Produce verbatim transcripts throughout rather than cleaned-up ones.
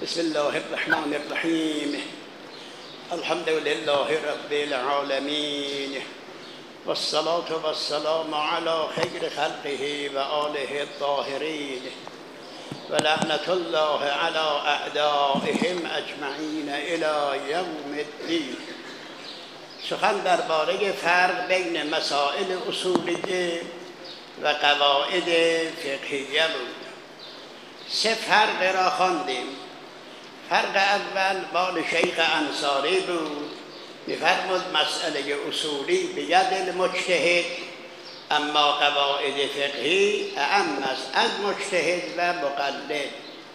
بسم الله الرحمن الرحیم. الحمد لله رب العالمین والصلاة والسلام على خیر خلقه و آله الطاهرین و لعنت الله على اعدائهم اجمعین الی یوم الدین. سخن درباره فرق بین مسائل اصولیه و قواعد فقهیه بود. سه فرق را خواندیم. فرق اول مال شیخ انصاری بود، می‌فرمود مسئله اصولی به ید المجتهد، اما قواعد فقهی اعم است از مجتهد و مقلد.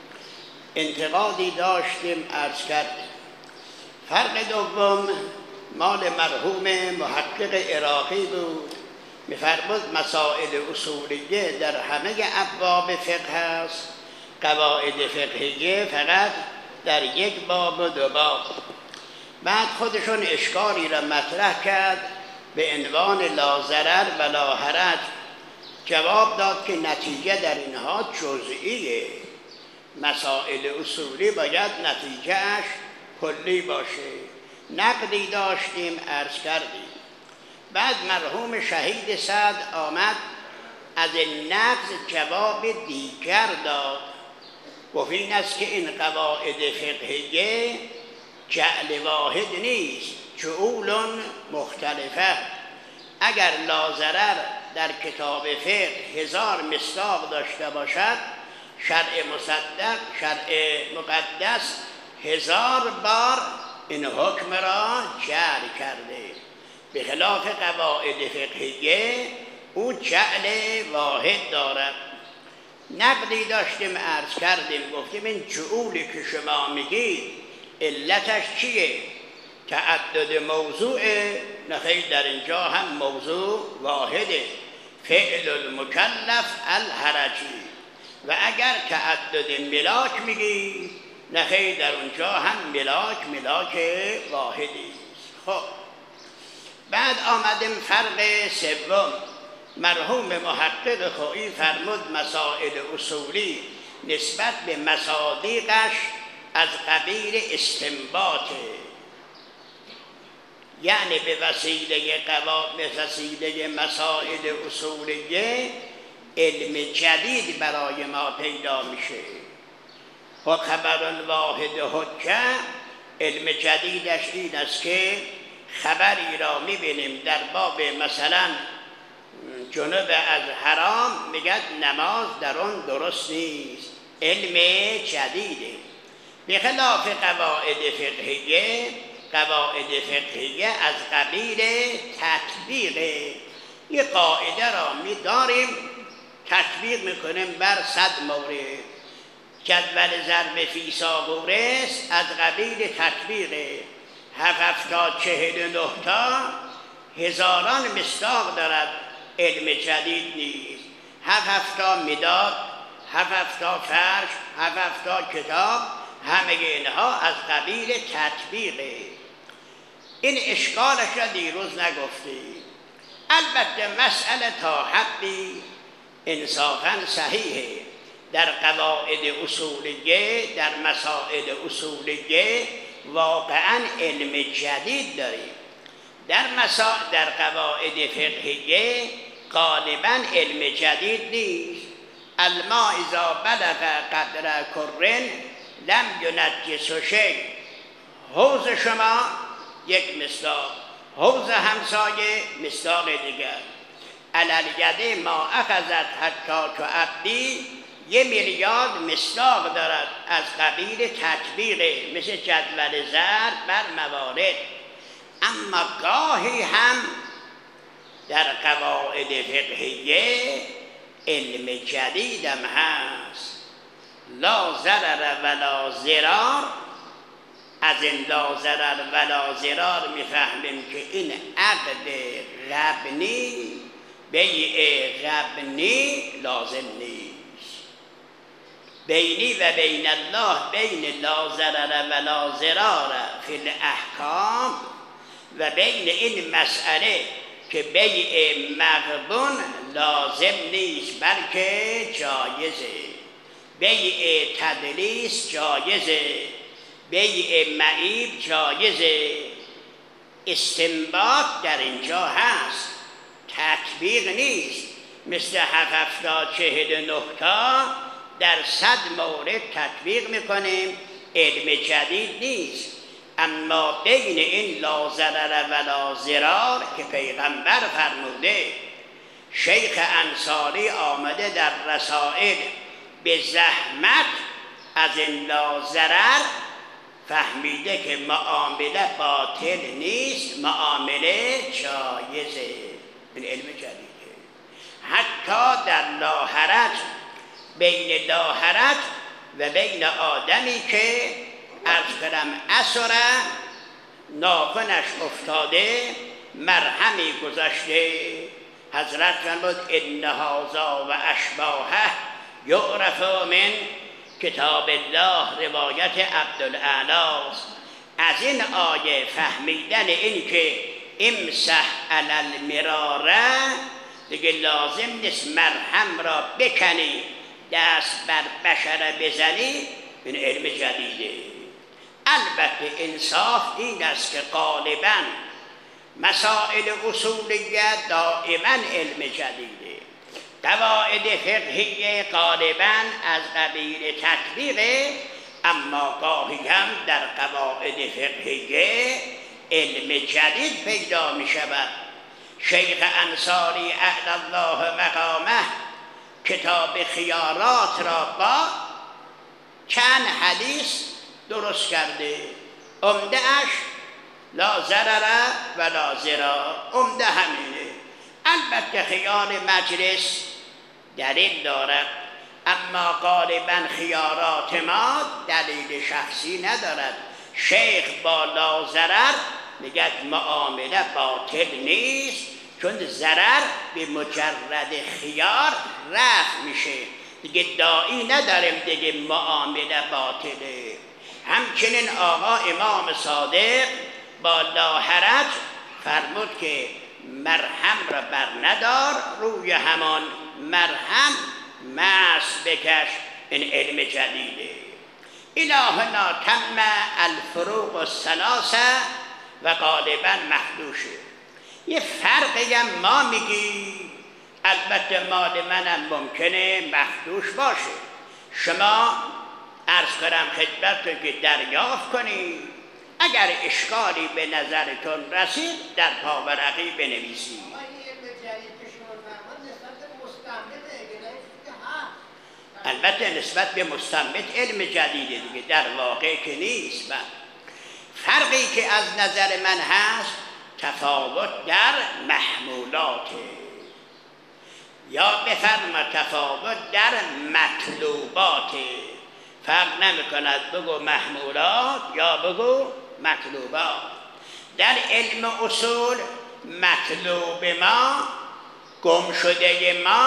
انتقادی داشتیم عرض کردیم. فرق دوم مال مرحوم محقق عراقی بود، می‌فرمود مسائل اصولیه در همه ابواب فقه است، قواعد فقهیه فقط در یک باب و دو باب. بعد خودشون اشکالی را مطرح کرد به عنوان لا ضرر و لا حرج. جواب داد که نتیجه در اینها جزئیه، مسائل اصولی باید نتیجهش کلی باشه. نقدی داشتیم عرض کردیم. بعد مرحوم شهید سعد آمد از نقد جواب دیگر داد، گفت این است که این قواعد فقهیه جعل واحد نیست، جعول مختلفه. اگر لا ضرر در کتاب فقه هزار مصداق داشته باشد، شرع مصدق شرع مقدس هزار بار این حکم را جعل کرده. به خلاف قواعد فقهیه او جعل واحد دارد. نقدی داشتیم عرض کردیم، گفتیم این جعولی که شما میگید علتش چیه؟ تعدد موضوعه؟ نخیر، در اینجا هم موضوع واحده، فعل المکلف الحرجی. و اگر تعدد ملاک میگی، نخیر، در اونجا هم ملاک ملاک واحدی. خب بعد آمدیم فرق سوم. مرحوم محقق خویی فرمود مسائل اصولی نسبت به مصادیقش از قبیل استنباطه، یعنی به وسیله قواعد، به وسیله مسائل اصولیه علم جدید برای ما پیدا میشه. و خبر الواحد حجه، علم جدیدش این است که خبری را میبینیم در باب مثلا جنوب از حرام، میگد نماز در آن درست نیست، علم جدیده. به خلاف قواعد فقهیه، قواعد فقهیه از قبیل تطبیقه. یه قاعده را میداریم تطبیق میکنیم بر صد مورد. جدول ضرب فی ساغورس از قبیل تطبیقه. هفت تا چهل نه تا هزاران مصداق دارد، علم جدید نیست. هفت تا مداد، هفت تا فرش، هفت تا کتاب، همه اینها از قبیل تطبیقه. این اشکالش را دیروز نگفتیم. البته مسئله تا حدی انصافاً صحیحه. در قواعد اصولیه، در مسائل اصولیه واقعاً علم جدید داریم. در مسائل، در قواعد فقهیه غالباً علم جدید نیست. الماء اذا بلغ قدر کرن لم ینجس شیء. حوض شما یک مصداق، حوض همسایه مصداق دیگر. علی الید ما اخذت حتی تعبی، یه میلیارد مصداق دارد، از قبیل تطبیقه، مثل جدول ضرب بر موارد. اما گاهی هم در قواعد فقهیه علم جدیدم هست. لا ضرر ولا ضرار، از این لا ضرر ولا ضرار میفهمیم که این عقد ربنی، بیع ربنی لازم نیست. بینی و بین الله بین لا ضرر ولا ضرار فی الاحکام، و بین این مسئله که بیع مغبون لازم نیست بلکه جایزه. بیع تدلیس جایزه، بیع معیب جایزه. استنباط در اینجا هست، تطبیق نیست. مثل هفت هفتاد چهل نه تا در صد مورد تطبیق میکنیم، علم جدید نیست. اما بین این لا ضرر ولا ضرار که پیغمبر فرموده، شیخ انصاری آمده در رسائل به زحمت از این لا ضرر فهمیده که معامله باطل نیست، معامله جایزه. این علم جدیده. حتی در لا حرج، بین لا حرج و بین آدمی که عرض کنم اثره ناخنش افتاده، مرهمی گذاشته، حضرت فرمود ان هذا و اشباهه یعرف من کتاب الله، روایت عبدالاعلاست. از این آیه فهمیدن این که امسح علی المراره دیگه لازم نیست مرهم را بکنی دست بر بشره بزنی، این علم جدیده. البته انصاف این است که غالبا مسائل اصولیه دائما علم جدیده. قواعد فقهیه غالبا از قبیل تطبیقه، اما گاهی هم در قواعد فقهیه علم جدید پیدا می شود. شیخ انصاری اعلی الله مقامه کتاب خیارات را با چند حدیث درست کرده. عمده اش لا ضرر ولا ضرار، عمده همینه. البته خیار مجلس دلیل دارد، اما غالبا خیارات ما دلیل شخصی ندارد. شیخ با لا ضرر میگه معامله باطل نیست، چون ضرر به مجرد خیار رفع میشه، دیگه داعی نداریم دیگه معامله باطله. همچنین آقا امام صادق با لا حرج فرمود که مرهم را بر ندار، روی همان مرهم مس بکش. این علم جدیده. الهنا تم الفروق الثلاثه و غالبا مخدوشه. یه فرقی هم ما میگی، البته مال منم ممکنه مخدوش باشه. شما عرض کنم خدمتتون که دریافت کنید، اگر اشکالی به نظرتون رسید در پاورقی بنویسید. البته نسبت به مستنبط علم جدیده دیگه، در واقع که نیست. و فرقی که از نظر من هست تفاوت در محمولاته، یا بفرما تفاوت در مطلوباته. فرق نمی کند بگو محمولات یا بگو مطلوبات. در علم اصول مطلوب ما، گم شده ما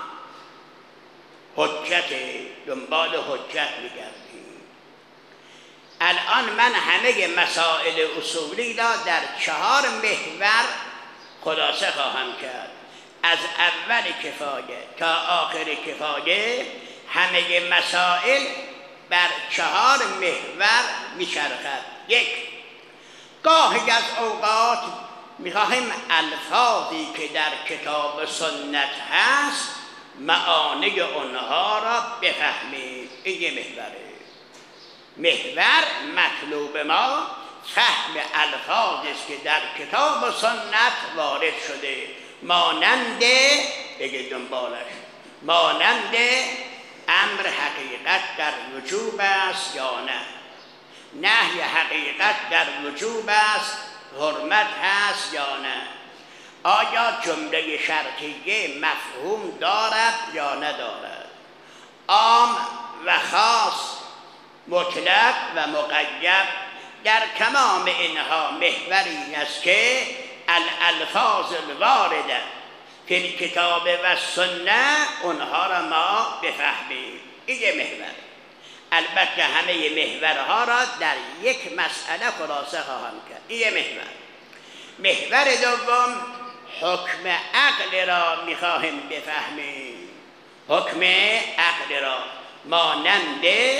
حجت، دنبال حجت میگردیم. الان من همه مسائل اصولی را در چهار محور خلاصه خواهم کرد، از اول کفایه تا آخر کفایه. همه مسائل بر چهار محور میچرخد. یک، گاهی از اوقات میخواهیم الفاظی که در کتاب سنت هست معانی اونها را بفهمیم. این یه محوره. محور مطلوب ما فهم الفاظی است که در کتاب و سنت وارد شده، مانند بگه دنبالش، مانند امر حقیقت در وجوب است یا نه، نهی حقیقت در وجوب است، حرمت هست یا نه، آیا جمله شرطیه مفهوم دارد یا ندارد، عام و خاص، مطلق و مقید. در تمام اینها محور این است که الالفاظ الوارده فی الکتاب و سنه اونها را ما بفهمیم. این یه محور. البته همه محورها را در یک مسئله خلاصه خواهم کرد. این یه محور. محور دوم حکم عقل را میخواهیم بفهمیم. حکم عقل را مانند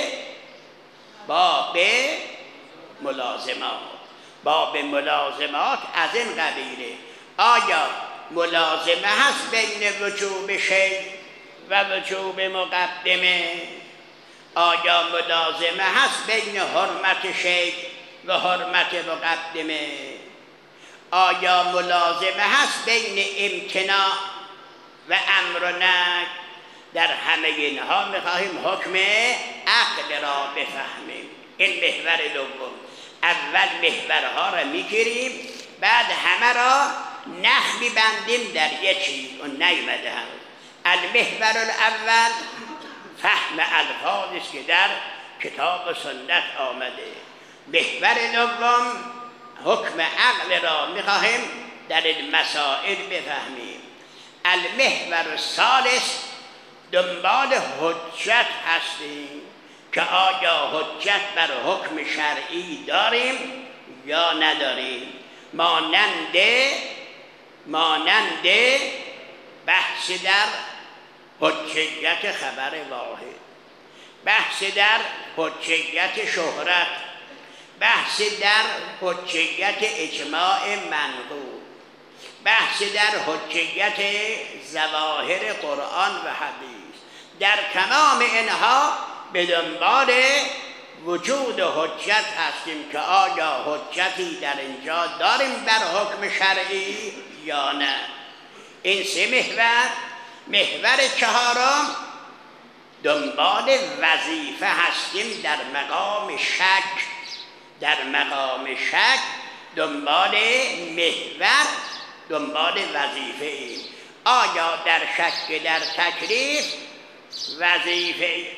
باب ملازمات. باب ملازمات از این قبیله. آیا ملازمه هست بین وجوب شی و وجوب مقدمه؟ آیا ملازمه هست بین حرمت شی و حرمت مقدمه؟ آیا ملازمه هست بین امتناع و امر و نهی؟ در همه اینها میخواهیم حکم عقل را بفهمیم. این محور دوم. اول محورها را میگیریم، بعد همه را نخ میبندیم در یک چیز. اون نیومده هم. المحور الاول فهم الفاظی است که در کتاب و سنت آمده. محور دوم حکم عقل را میخواهیم در این مسائل بفهمیم. المحور الثالث دنبال حجت هستیم که آیا حجت بر حکم شرعی داریم یا نداریم. مانند مانند بحث در حجیت خبر واحد، بحث در حجیت شهرت، بحث در حجیت اجماع منقول، بحث در حجیت ظواهر قرآن و حدیث. در تمام اینها به دنبال وجود حجت هستیم که آیا حجتی در اینجا داریم بر حکم شرعی یا نه. این سه محور. محور چهارم دنبال وظیفه هستیم در مقام شک. در مقام شک دنبال محور، دنبال وظیفه ایم. آیا در شک در تکلیف وظیفه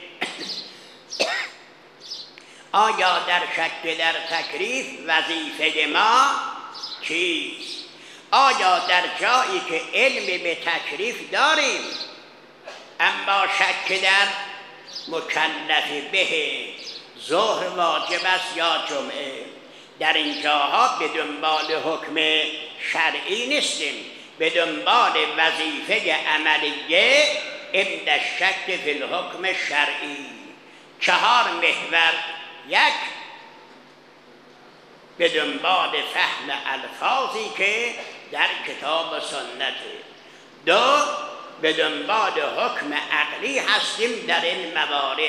آیا در شک در تکلیف وظیفه ما چیست؟ آیا در جایی که علم به تکلیف داریم اما شک در مکلف به ظهر واجب است یا جمعه، در این جاها به دنبال حکم شرعی نیستیم، به دنبال وظیفه عملیه عند الشک فی الحکم شرعی. چهار محور. یک، به دنبال فهم الفاظی که در کتاب و سنته. دو، به دنبال حکم عقلی هستیم در این موارد.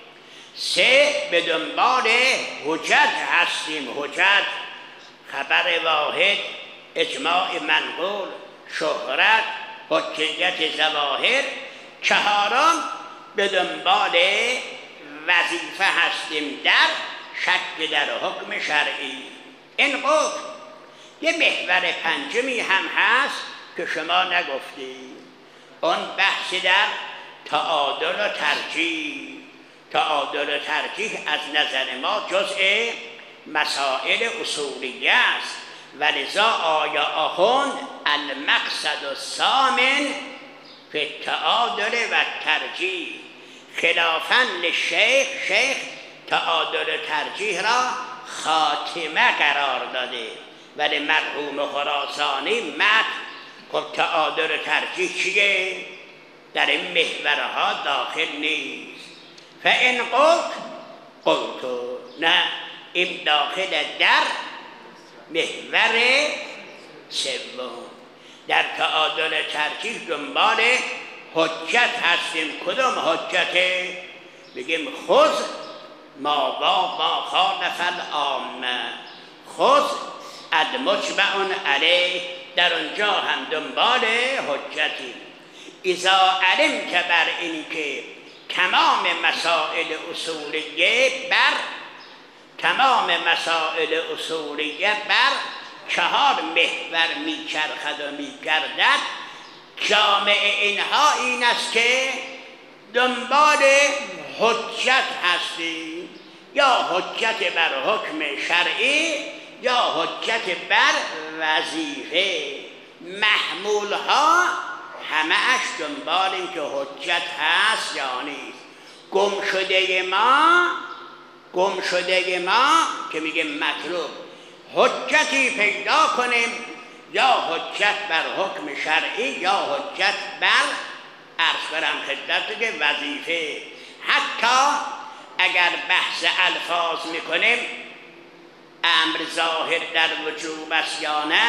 سه، به دنبال حجت هستیم. حجت، خبر واحد، اجماع منقول، شهرت، حجیت ظواهر. چهارم، به دنبال وظیفه هستیم در شک در حکم شرعی. این قطب. یه محور پنجمی هم هست که شما نگفتید. اون بحث در تعادل و ترجیح. تعادل و ترجیح از نظر ما جزء مسائل اصولیه است، ولذا آیا آخوند المقصد الثامن فی التعادل و ترجیح. خلافاً للشیخ، شیخ تعادل و ترجیح را خاتمه قرار داده، ولی مرحوم خراسانی متن خب تعادل و ترجیح چیه؟ در این محورها داخل نیست. فإن قلت قلت، نه، این داخل در محور سوم. در تعادل ترجیح دنبال حجت هستیم. کدوم حجته؟ بگیم خذ ما با ما خالف العامه، خذ المجمع علیه. در اونجا هم دنبال حجتی. اذا علم که بر این که تمام مسائل اصولیه بر تمام مسائل اصولیه بر چهار محور میچرخد و میگردد، جامع اینها این است که دنبال حجت هستی، یا حجت بر حکم شرعی یا حجت بر وظیفه. محمول ها همه اش دنبال این که حجت هست یا نیست. گم شده ما گم شده ما که میگه مطلوب حجتی پیدا کنیم، یا حجت بر حکم شرعی یا حجت بر عرض برم خدمت که وظیفه. حتی اگر بحث الفاظ میکنیم امر ظاهر در وجوب است یا نه،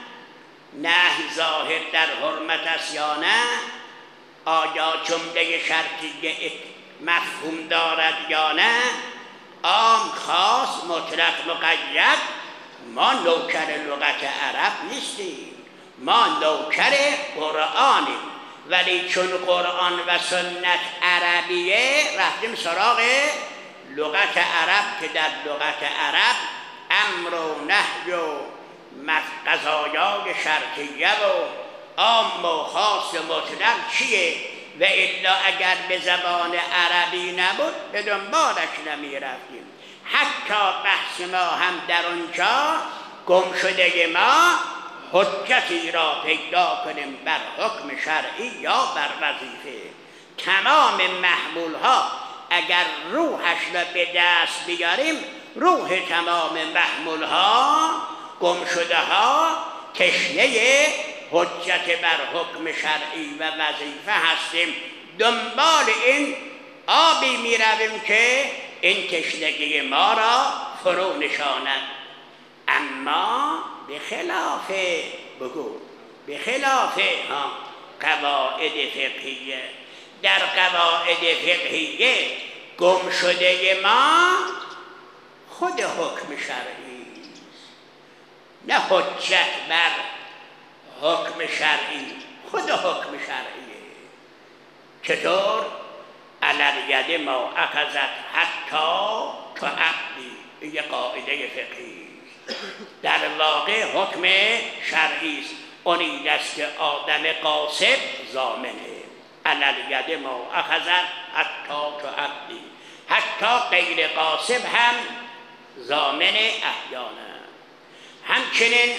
نهی ظاهر در حرمت است یا نه، آیا جمله شرطیه مفهوم دارد یا نه، عام خاص مطلق مقید. ما نوکر لغت عرب نیستیم، ما نوکر قرآنیم، ولی چون قرآن و سنت عربیه رفتیم سراغ لغت عرب که در لغت عرب امر و نهی و قضایای شرطیه و عام و خاص مطلق چیه و الا اگر به زبان عربی نبود به دنبالش نمی رفتیم. حتی بحث ما هم در اونجا گم شده ما حجتی را پیدا کنیم بر حکم شرعی یا بر وظیفه. تمام محمول ها اگر روحش را به دست بیاریم، روح تمام محمول ها گم شده ها تشنه حجت بر حکم شرعی و وظیفه هستیم. دنبال این آبی می رویم که این تشنگی ما را فرو نشاند. اما به خلاف بگو به خلاف ها قواعد فقهیه، در قواعد فقهیه گم شده ما خود حکم شرعی، نه حجت بر حکم شرعی، خود حکم شرعیه. چطور؟ علل ید ما اخذت حتی تو عبدی، این یه قاعده فقهی در واقع حکم شرعی است. اونی دست که آدم قاصد ضامنه. علل ید ما اخذت حتی تو عبدی، حتی غیر قاصد هم ضامن احیانا. همچنین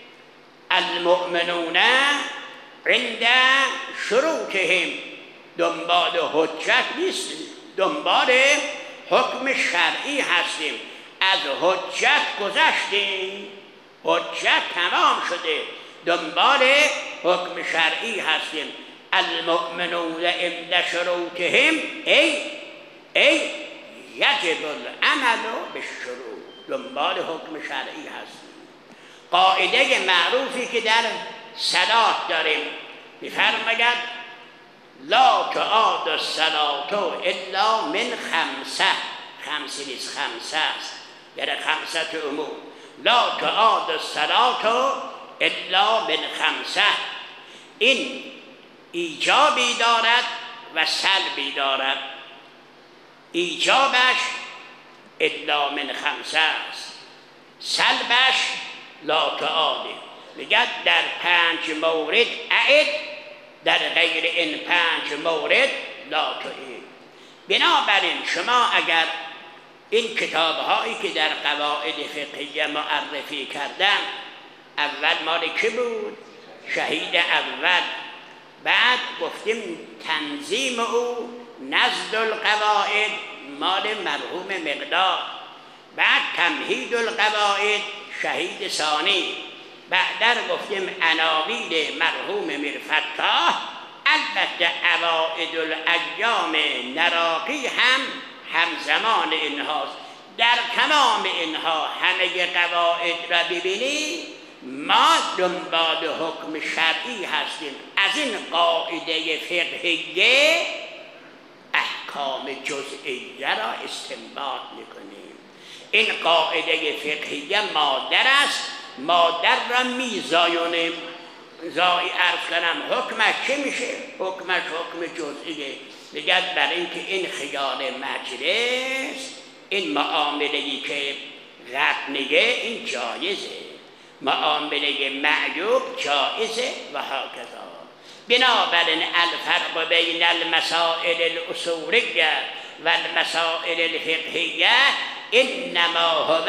المؤمنون عند شروطهم، دنبال حجت نیستیم، دنبال حکم شرعی هستیم. از حجت گذشتیم، حجت تمام شده، دنبال حکم شرعی هستیم. المؤمنون عند شروطهم ای ای یجب العمل بالشروط، دنبال حکم شرعی هستیم. قاعده معروفی که در صلاة داریم می‌فرماید لا تعاد الصلاة الا من خمسه، خمسه نیست خمسه است، یعنی خمسه امور. لا تعاد الصلاة الا من خمسه، این ایجابی دارد و سلبی دارد. ایجابش الا من خمسه است، سلبش لا تعاده. میگه در پنج مورد اعد، در غیر این پنج مورد لا تعید. بنابراین شما اگر این کتاب هایی که در قواعد فقهیه معرفی کردم، اول مال کی بود؟ شهید اول. بعد گفتیم تنظیم او نزد القواعد مال مرحوم مقداد. بعد تمهید القواعد شهید ثانی. بعد گفتیم عناوین مرحوم میرفتاح. البته عوائد الایام نراقی هم همزمان اینهاست. در تمام اینها همه قواعد را ببینید ما دنبال حکم شرعی هستیم. از این قاعده فقهیه احکام جزئیه را استنباط میکنیم. این قاعده فقهیه مادر است، مادر را میزایونیم. زایی عرض کنم حکمش چه میشه؟ حکمش حکم جزئیه. دیگر برای اینکه این خیال مجلس، این معامله‌ای که رد میگه این جایزه، معامله معیوب جایزه و هکذا. بنابراین الفرق بین المسائل الاصولیه و المسائل الفقهیه انما هو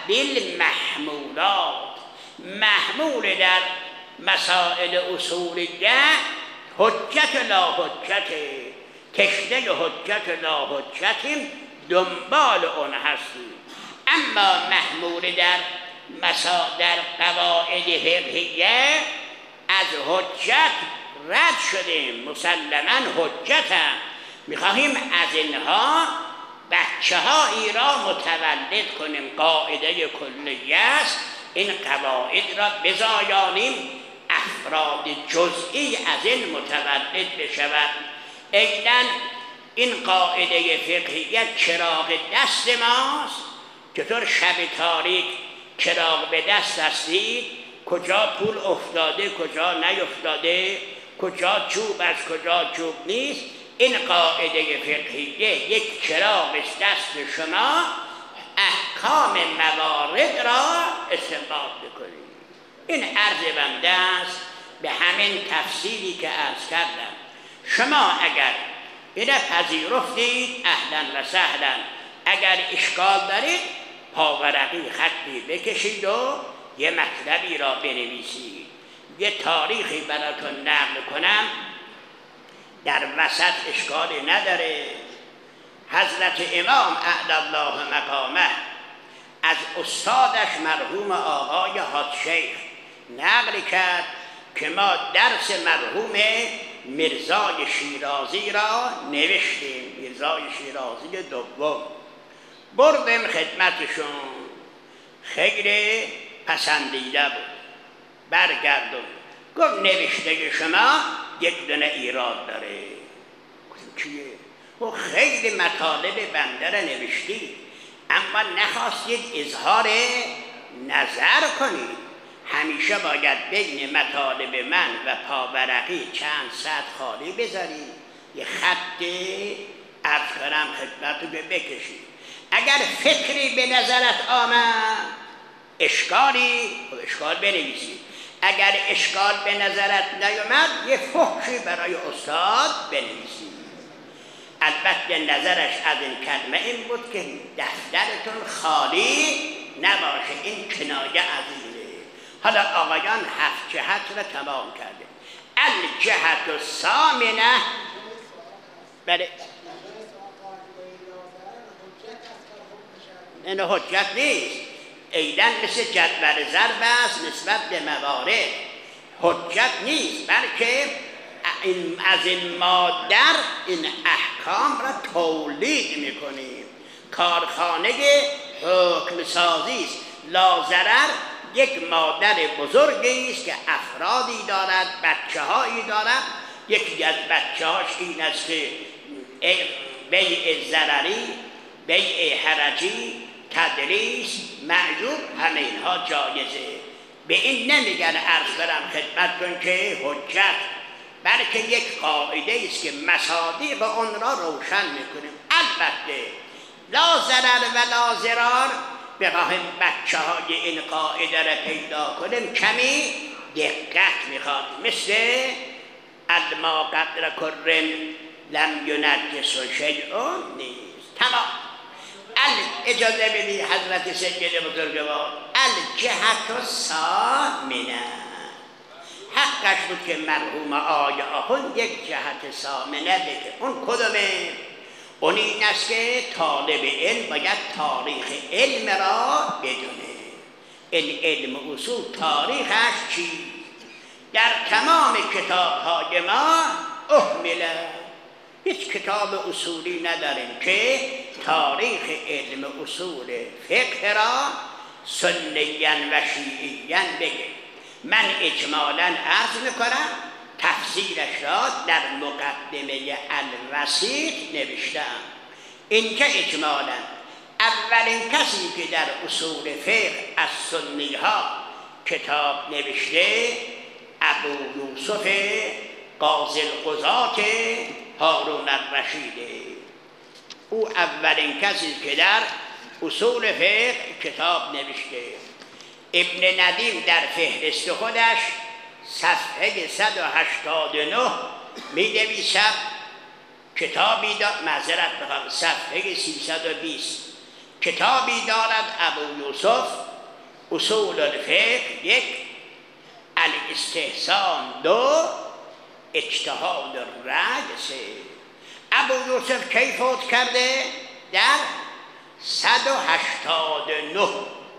بالمحمولات. محمول در مسائل اصولیه حجت لا حجت، تشنه حجت لا حجت، دنبال اون هستیم. اما محمول در مسا در قواعد فقهیه از حجت رد شدیم، مسلما حجت هم، میخواهیم از اینها بچه هایی را متولد کنیم. قاعده کلیه است این قواعد را بزایانیم، افراد جزئی از این متولد بشود. ایضاً این قاعده فقهیه چراغ دست ماست. چطور شب تاریک چراغ به دست هستید، کجا پول افتاده کجا نیفتاده، کجا چوب از کجا چوب نیست، این قاعده فقهیه یک چراغ دست شما، احکام موارد را استنباط بکنید. این عرض بنده است به همین تفصیلی که عرض کردم. شما اگر اینه پذیرفتید اهلا و سهلا، اگر اشکال دارید پاورقی خطی بکشید و یه مطلبی را بنویسید. یه تاریخی براتون نقل کنم در وسط اشکالی نداره. حضرت امام اعلی الله مقامه از استادش مرحوم آقای حاج شیخ نقل کرد که ما درس مرحوم میرزای شیرازی را نوشتیم. میرزای شیرازی دوم بردیم خدمتشون، خیلی پسندیده بود. برگردون گفت نوشته شما یک دونه ایراد داره. گفتم چیه؟ و خیلی مطالب بنده را نوشتید اما نخواستید اظهار نظر کنید. همیشه باید بین مطالب من و پاورقی چند سطر خالی بذارید، یه خط عرض کنم خدمتو بکشید. اگر فکری به نظرت آمد اشکالی اشکال بنویسید، اگر اشکال به نظرت نیامد یه فحشی برای استاد بنویسید. البته نظرش از این کلمه این بود که دفترتون خالی نباشه، این کنایه از اینه. حالا آقایان هفت جهت را تمام کرده. الجهت الثامنه، بله این حجت نیست، ایدن مثل جدول ضرب است نسبت به موارد، حجت نیست، بلکه این از این مادر این احکام را تولید میکنیم. کارخانه حکم سازی است. لاضرر یک مادر بزرگی است که افرادی دارد، بچه هایی دارد. یکی از بچه هاش این است که بیع ضرری، بیع حرجی، تدریس، معیوب، همه اینها جایزه. به این نمیگن عرض برم خدمتتون که حجت، بلکه یک قاعده است که مصادیق اون را روشن میکنیم. البته لا ضرر و لا ضرار، بخواهیم بچه های این قاعده را پیدا کنیم کمی دقت میخواد. مثل ادما قدر کرم لم ینجس شیء نیست. تمام. اجازه بدی حضرت سید بزرگوار، الجهت الثامنه، حقش بود که مرحوم آقای آخوند یک جهت ثامنه بگه. اون کدومه؟ اون این است که طالب علم باید تاریخ علم را بدونه. این علم اصول تاریخش چی؟ در تمام کتاب های ما اهمله، هیچ کتاب اصولی نداریم که تاریخ علم اصول فقه را سنیاً و شیعیاً بگه. من اجمالاً عرض میکنم تفسیرش را در مقدمه الوسیط نوشتم. اینکه اجمالاً اولین کسی که در اصول فقه از سنی ها کتاب نوشته ابو یوسف قاضی القضات هارون الرشیده. او اولین کسی که در اصول فقه کتاب نوشته. ابن ندیم در فهرست خودش صفحه صد و هشتاد و نه می نویسد کتابی دارد، معذرت بخوام، صفحه سیصد و بیست، کتابی دارد ابو یوسف اصول الفقه یک، الاستحسان دو، اجتهاد الرأی سه. ابو یوسف کی فوت کرده؟ در صد و هشتاد و نه،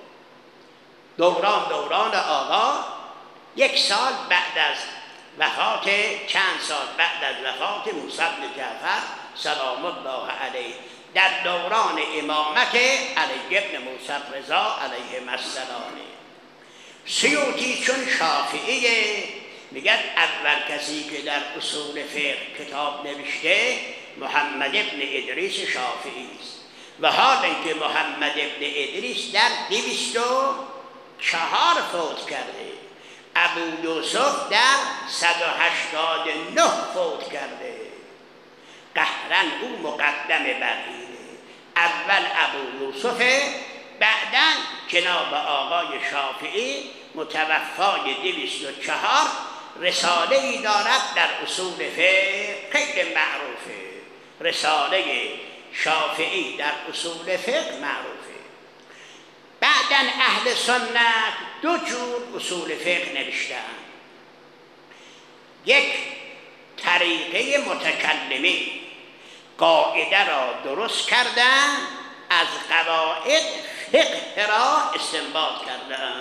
دوران دوران آقا، یک سال بعد از وفات، چند سال بعد از وفات موسی بن جعفر سلام الله علیه در دوران امامت علی ابن موسی رضا علیه السلام. سیوطی چون شافعیه میگن اول کسی که در اصول فقه کتاب نوشته محمد ابن ادریس شافعی است و حال اینکه محمد ابن ادریس در دویست و چهار فوت کرده، ابو یوسف در صد و هشتاد و نه فوت کرده. قهرن او مقدم بر اینه، اول ابو یوسف، بعدا جناب آقای شافعی متوفای دویست و چهار رساله ای دارد در اصول فقه خیلی معروفه. رساله شافعی در اصول فقه معروفه. بعدا اهل سنت دو جور اصول فقه نوشتن. یک طریقه متکلمین قاعده را درست کردن، از قواعد فقه را استنباط کردن،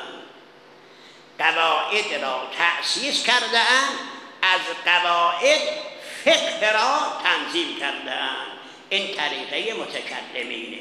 قواعد را تأسیس کردن، از قواعد فقه را تنظیم کردن. این طریقه متکلمینه.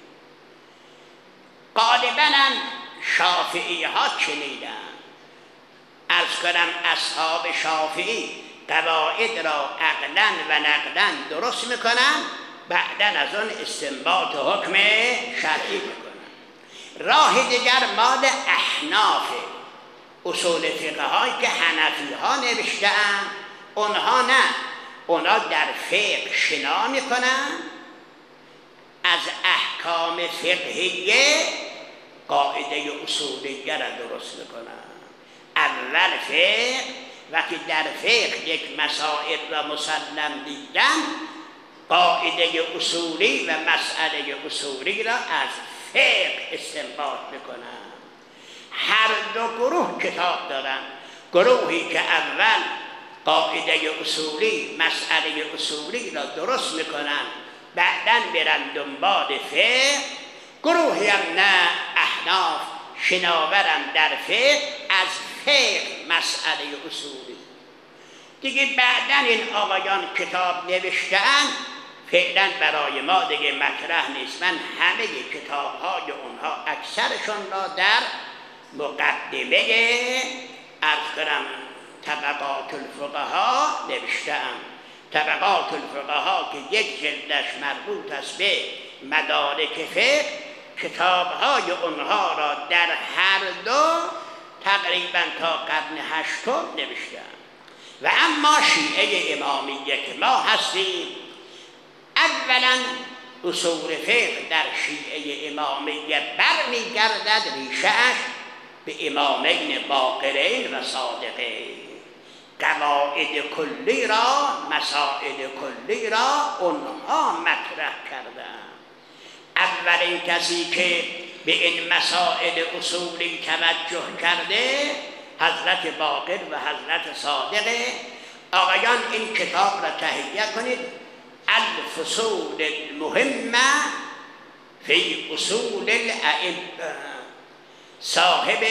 غالباً شافعی ها چنیدن. عرض کنم اصحاب شافعی قواعد را عقلاً و نقلاً درست میکنن، بعداً از اون استنباط و حکم شرعی میکنن. راه دیگر مال احناف، اصول فقه هایی که حنفی ها نوشتن، اونها نه، اونها در فقه شنا میکنن، از احکام فقهیه قاعده اصولیه را درست میکنن. اول فقه، وقتی در فقه یک مسائل را مسلم دیدن، قاعده اصولی و مسئله اصولی را از فقه استنباط میکنن. هر دو گروه کتاب دارن. گروهی که اول قاعده اصولی، مسئله اصولی را درست میکنن، بعداً برن دنبال فقه. گروهی هم نه، احناف شناورن در فقه، از فقه مسئله اصولی دیگه. بعداً این آقایان کتاب نوشتن، فعلا برای ما دیگه مطرح نیست. من همه کتاب های اونها اکثرشون را در مقدمه عرض کنم طبقات الفقها نوشتم. طبقات الفقها که یک جلدش مربوط است به مدارک فقه، کتاب های اونها را در هر دو تقریبا تا قرن هشتم نوشتم. و اما شیعه امامیه که ما هستیم، اولا اصول فقه در شیعه امامیه برمیگردد ریشه‌اش به امامین باقرین و صادقین. قواعد کلی را، مسائل کلی را اونها مطرح کردن. اولین کسی که به این مسائل اصولی توجه کرده حضرت باقر و حضرت صادقه. آقایان این کتاب را تهیه کنید، الفصول المهمه فی اصول الائمه، صاحب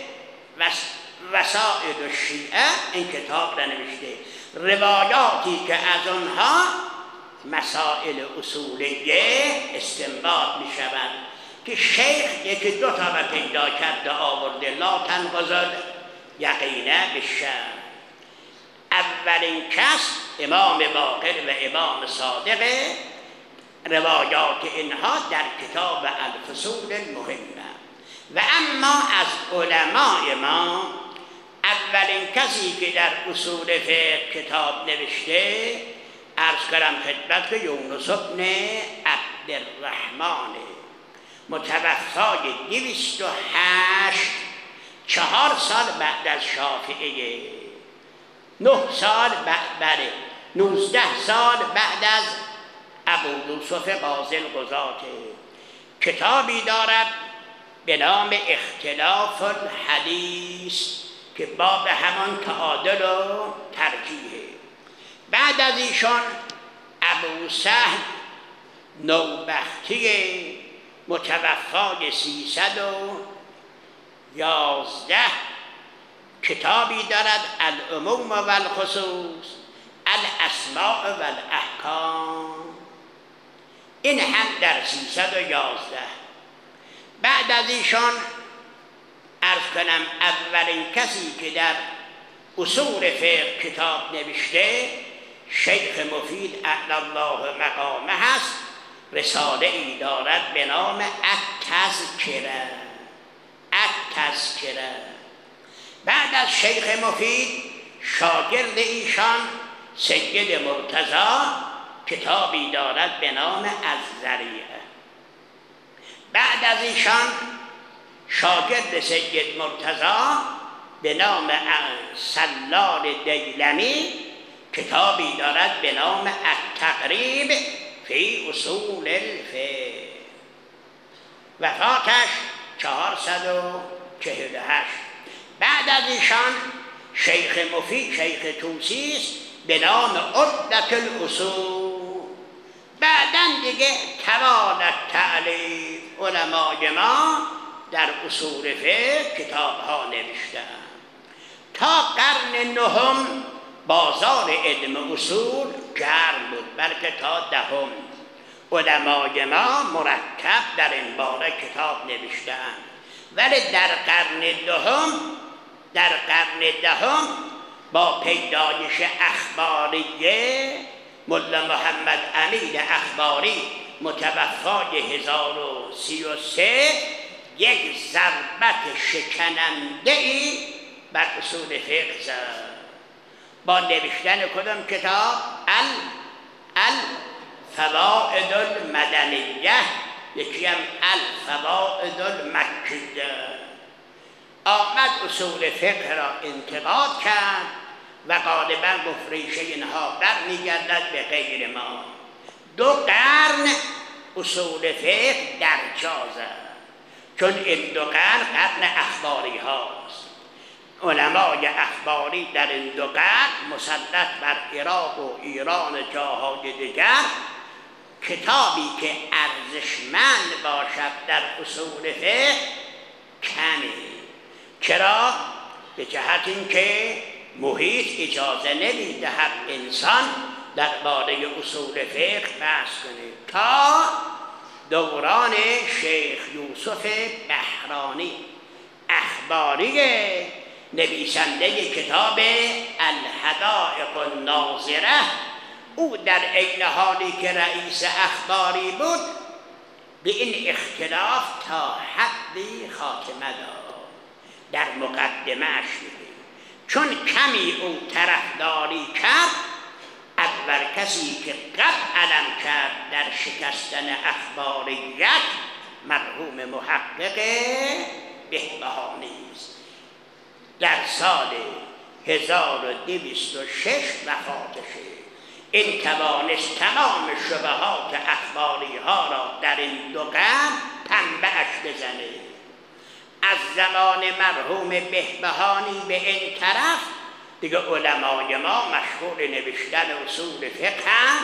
وسائل الشیعه این کتاب را نوشته. روایاتی که از آنها مسائل اصولیه استنباط می شود که شیخ یکی دو تا را پیدا کرده آورده، لا تنقض یقینا بالشرع. اولین کس امام باقر و امام صادقه. روایات اینها در کتاب الفصول المهمه. و اما از علماء ما اولین کسی که در اصول فقه کتاب نوشته، عرض کنم خدمت که یونس بن عبدالرحمن، متوفای دویست و هشت، چهار سال بعد از شافعیه، نه سال بعد بره نوزده سال بعد از ابو یوسف قاضی القضاته. کتابی دارد به نام اختلاف الحدیث که باب همان تعادل و ترجیحه. بعد از ایشان ابو سهل نوبختی متوفای سیصد و یازده، کتابی دارد العموم و الخصوص. الاسماء و الاحکام. این هم در سیصد و یازده. بعد از ایشان عرض کنم اولین کسی که در اصول فقه کتاب نوشته شیخ مفید اعلی الله مقامه هست. رساله ای دارد به نام التذکره. التذکره. بعد از شیخ مفید شاگرد ایشان سید مرتضی کتابی دارد به نام الذریعه. بعد از ایشان شاگرد سید مرتضی به نام سلال دیلمی کتابی دارد به نام التقریب فی اصول الفقه. وفاتش چهارصد و چهل و هشت. بعد از ایشان شیخ مفید شیخ توسی است به نام عدة الاصول. بعداً دیگه توالت تألیف علمای ما در اصول فقه کتاب ها نوشتند. تا قرن نهم بازار علم اصول گرم بود، بلکه تا دهم علمای ما مرتب در این باره کتاب نوشتند. ولی در قرن دهم در قرن دهم با پیدایش اخباریه ملا محمد امین اخباری متوفای هزار و سی و سه یک ضربت شکننده ای بر اصول فقه زد با نوشتن کدام کتاب؟ ال الفوائد المدنیه، یکی هم الفوائد المکیه. آمد اصول فقه را انتقاد کرد و غالبا گفت ریشه اینها برمیگردد به غیر ما. دو قرن اصول فقه در جازه، چون این دو قرن قرن اخباری هاست. علمای اخباری در این دو قرن مسلط بر عراق و ایران و جاهای دیگر کتابی که ارزشمند باشد در اصول فقه کمی. چرا؟ به جهت اینکه محیط اجازه نمیدهد انسان درباره اصول فقه بحث کنه. تا دوران شیخ یوسف بهرانی اخباری نویسنده کتاب الحدائق الناظره، او در عین حالی که رئیس اخباری بود به این اختلاف تا حدی خاتمه داد. در مقدمه‌اش میگه چون کمی او طرفداری کرد، اول کسی که قد علم کرد در شکستن اخباریت مرحوم محقق بهبهانی است. در سال هزار و دویست و شش وفاتشه. این توانست تمام شبهات اخباری ها را در این دو قرن پنبه‌اش بزنه. از زمان مرحوم بهبهانی به این طرف دیگه علمای ما مشغول نوشتن اصول فقه هم.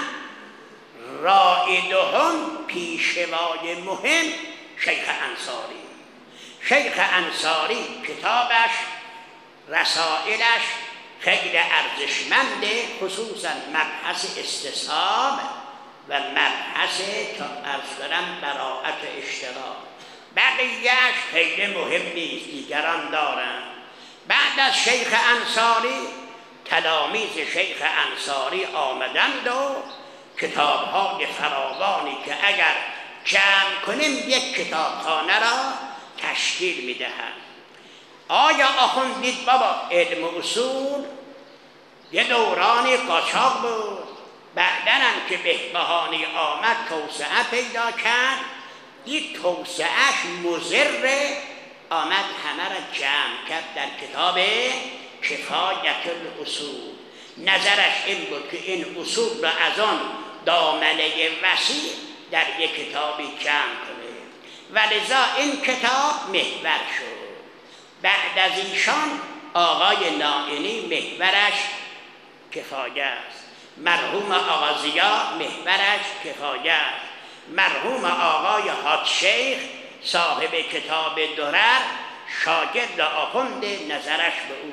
رائدهم پیشوای مهم شیخ انصاری. شیخ انصاری کتابش رسائلش خیلی ارزشمنده، خصوصا مبحث استصحاب و مبحث تا عرض کنم براءت اشتراک. بقیهش خیلی مهم نیست، دیگران دارن. بعد از شیخ انصاری تلامیذ شیخ انصاری آمدند و کتاب‌های فراوانی که اگر جمع کنیم یک کتابخانه را تشکیل می‌دهند. آیا آخوند دید بابا علم اصول یه دورانی قاچاق بود، بعدن هم که بهبهانی آمد توسعه پیدا کرد، دید توسعهش مضره، آمد همه را جمع کرد در کتاب کفایت الاصول. نظرش این بود که این اصول را از آن دامنه وسیع در یک کتابی جمع کنه و لذا این کتاب محور شد. بعد از ایشان آقای نائینی محورش کفایه است، مرحوم آقا زیا محورش کفایه است، مرحوم آقای حاج شیخ صاحب کتاب درر شاگرد آخوند نظرش به او.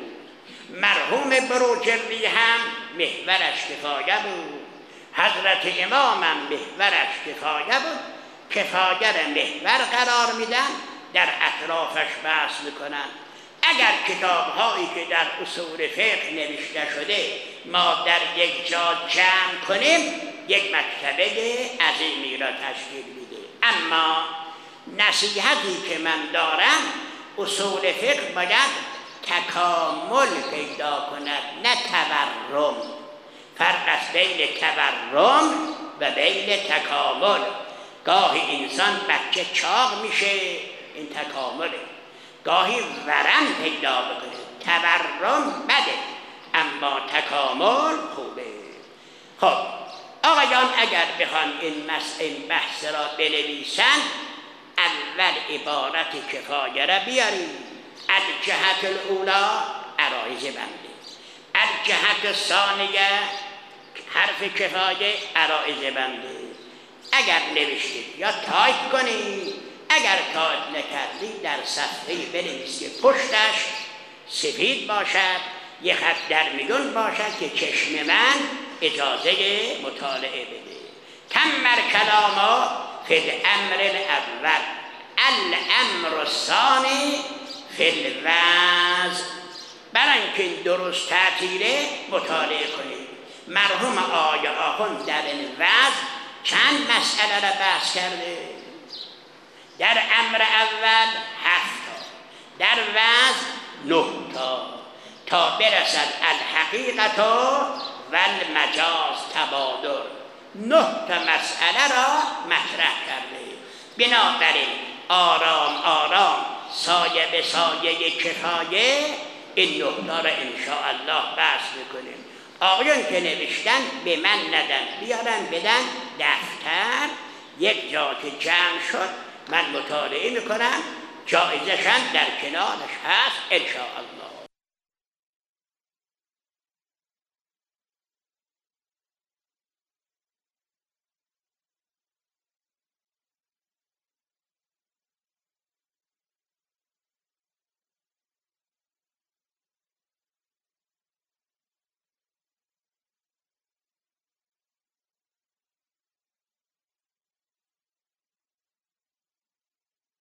مرحوم بروجردی هم محورش کفایه بود، حضرت امامم محورش کفایه بود. کفایه را محور قرار میدن، در اطرافش بحث میکنن. اگر کتاب هایی که در اصول فقه نوشته شده ما در یک جا جمع کنیم، یک مکتبه عظیمی را تشکیل میده. اما نصیحتی که من دارم، اصول فقه باید تکامل پیدا کند، نه تورم. فرق است بین تورم و بین تکامل. گاهی انسان بچه چاق میشه، این تکامله. گاهی ورم پیدا بکنه، تورم بده، اما تکامل خوبه. خب آقایان اگر بخوان این مسئله بحث را بنویسن، اول عبارت کفایه را بیاریم. الجهت الاولا عرایض بنده، الجهت الثانیه حرف کفایه عرایض بنده. اگر نوشتید یا تایپ کنید، اگر تایپ نکردید در صفحه بنویسید، پشتش سفید باشد، یه خط در میون باشد که چشم من اجازه مطالعه بده. تمر کلاما فی الامر الاول، الامر الثانی فی الوضع. برای اینکه درست تعطیله مطالعه کنید. مرحوم آقای آخوند در این وضع چند مسئله را بحث کرده؟ در امر اول هفت تا، در وضع نه تا، تا برسد الحقیقت و المجاز تبادر. نه تا مسئله را مطرح کرده. بنابراین آرام آرام، سایه به سایه کفایه، این نه تا را انشاءالله بحث میکنیم. آقایان که نوشتن به من ندن، بیارن بدن دفتر، یک جا که جمع شد من مطالعه میکنم، جایزشن در کنارش هست انشاءالله.